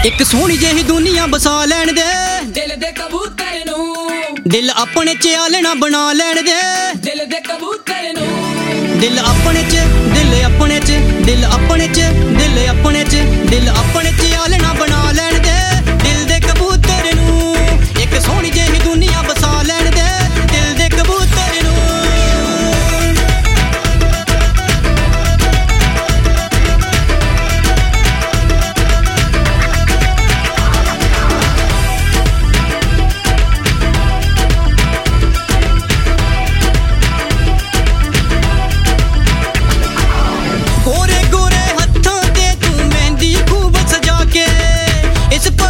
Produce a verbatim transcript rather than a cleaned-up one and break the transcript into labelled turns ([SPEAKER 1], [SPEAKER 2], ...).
[SPEAKER 1] ਇੱਕ ਸੋਹਣੀ ਜਿਹੀ ਦੁਨੀਆ ਬਸਾ ਲੈਣ ਦੇ
[SPEAKER 2] ਦਿਲ ਦੇ ਕਬੂਤਰ ਨੂੰ,
[SPEAKER 1] ਦਿਲ ਆਪਣੇ ਚ ਆਲਣਾ ਬਣਾ ਲੈਣ ਦੇ
[SPEAKER 2] ਦਿਲ ਦੇ ਕਬੂਤਰ ਨੂੰ,
[SPEAKER 1] ਦਿਲ ਆਪਣੇ ਚ ਦਿਲ ਆਪਣੇ ਚ ਦਿਲ ਆਪਣੇ ਚ ਦਿਲ ਆਪਣੇ ਚ ਦਿਲ ਆਪਣੇ ਚ ਆਲਣਾ ਬਣਾ ਲੈਣ ਦੇ ਦਿਲ ਦੇ ਕਬੂਤਰ ਨੂੰ। ਇੱਕ ਸੋਹਣੀ ਜਿਹੀ ਦੁਨੀਆ ਬਸਾ ਲੈਣ ਦੇ ਦਿਲ ਦੇ ਕਬੂਤਰ ਨੂੰ। ਗੋਰੇ ਗੋਰੇ ਹੱਥਾਂ ਤੇ ਤੂੰ ਮਹਿੰਦੀ ਖੂਬ ਸਜਾ ਕੇ ਇਸ